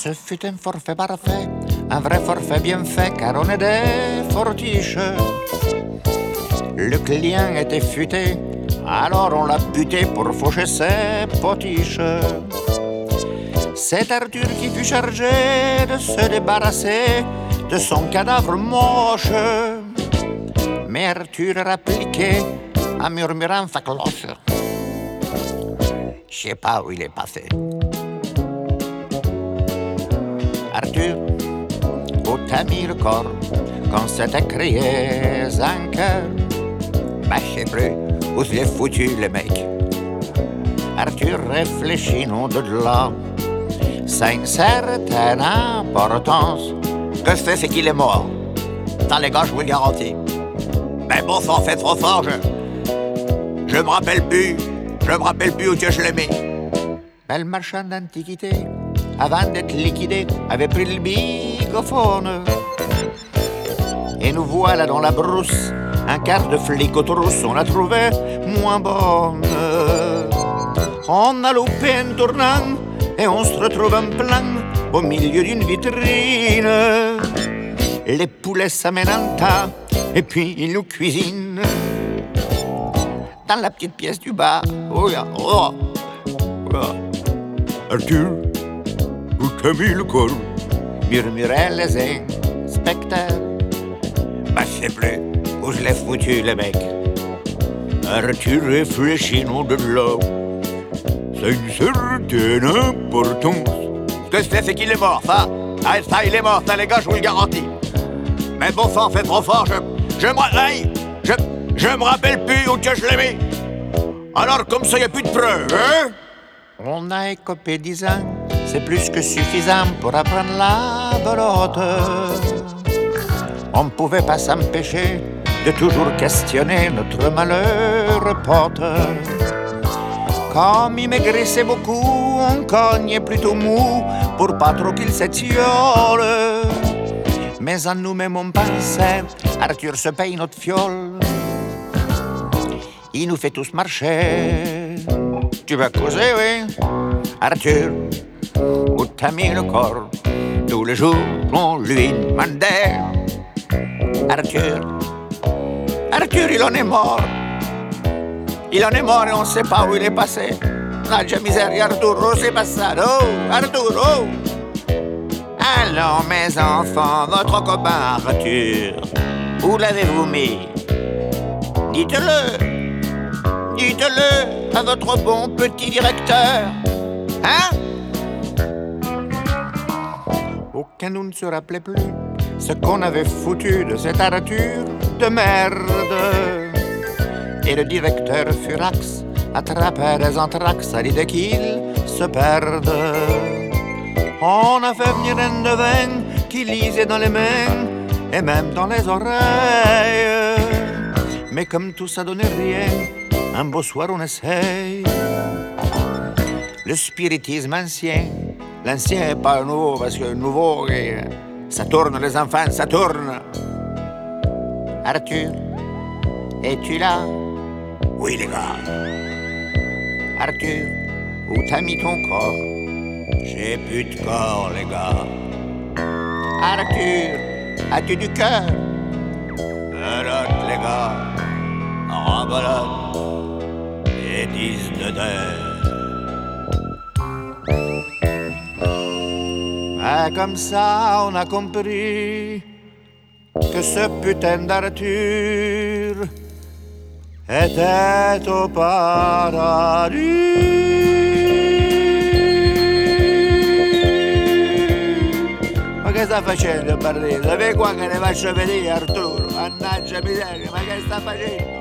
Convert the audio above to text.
Ce fut un forfait parfait, un vrai forfait bien fait, car on est des fortiches. Le client était futé, alors on l'a buté pour faucher ses potiches. C'est Arthur qui fut chargé de se débarrasser de son cadavre moche. Mais Arthur rappliquait en murmurant sa cloche. Je sais pas où il est passé. Arthur, où t'as mis le corps quand s'était crié un cœur? Bah, je sais plus où je l'ai foutu, le mec. Arthur réfléchit, non de là. C'est une certaine importance. Ce que je sais, c'est qu'il est mort. Ça, les gars, je vous le garantis. Mais bon, ça en fait trop fort, je me rappelle plus. Je me rappelle plus où que je l'ai mis. Mais le marchand d'antiquité, avant d'être liquidé, avait pris le bigophone. Et nous voilà dans la brousse, un quart de flic aux trousses, on a trouvé moins bonne. On a loupé un tournant et on se retrouve en plein au milieu d'une vitrine. Les poulets s'amènent en tas et puis ils nous cuisinent dans la petite pièce du bas. Oh, oh, oh. Arthur, où t'as mis le corps? Murmuraient les inspecteurs. Bah, je sais plus où je l'ai foutu, le mec. Arthur réfléchit, non de là. C'est une certaine importance. Ce que je sais, c'est qu'il est mort, ça. Ah, ça, il est mort, ça, les gars, je vous le garantis. Mais bon, ça en fait trop fort, je me rappelle plus où que je l'ai mis. Alors, comme ça, y a plus de preuves, hein? On a écopé 10 ans, c'est plus que suffisant pour apprendre la belote. On ne pouvait pas s'empêcher de toujours questionner notre malheureux pote. Comme il maigrissait beaucoup, on cognait plutôt mou pour pas trop qu'il s'étiole. Mais en nous-mêmes on pensait, Arthur se paye notre fiole. Il nous fait tous marcher. Tu vas causer, oui? Arthur, où t'as mis le corps? Tous les jours on lui demandait. Arthur, il en est mort. Il en est mort et on sait pas où il est passé. Naggia miseria, Arturo, c'est passato. Arturo. Alors, mes enfants, votre copain Arthur, où l'avez-vous mis? Dites-le à votre bon petit directeur. Hein? Aucun nous ne se rappelait plus ce qu'on avait foutu de cette Arthur de merde. Et le directeur furax attrapait des anthrax à l'idée qu'il se perde. On a fait venir un devin qui lisait dans les mains et même dans les oreilles. Mais comme tout ça donnait rien, un beau soir on essaye. Le spiritisme ancien, l'ancien est pas nouveau parce que le nouveau, ça tourne les enfants, ça tourne. Arthur, es-tu là? Oui les gars. Arthur, où t'as mis ton corps? J'ai plus de corps les gars. Arthur, as-tu du cœur? Belote les gars, en belote et 10 de terre. Ah, comme ça on a compris que ce putain d'Arthur était au paradis. Ma che sta facendo, Barreto? Sapete qua che ne faccio vedere, Arturo? Mannaggia miseria, ma che sta facendo?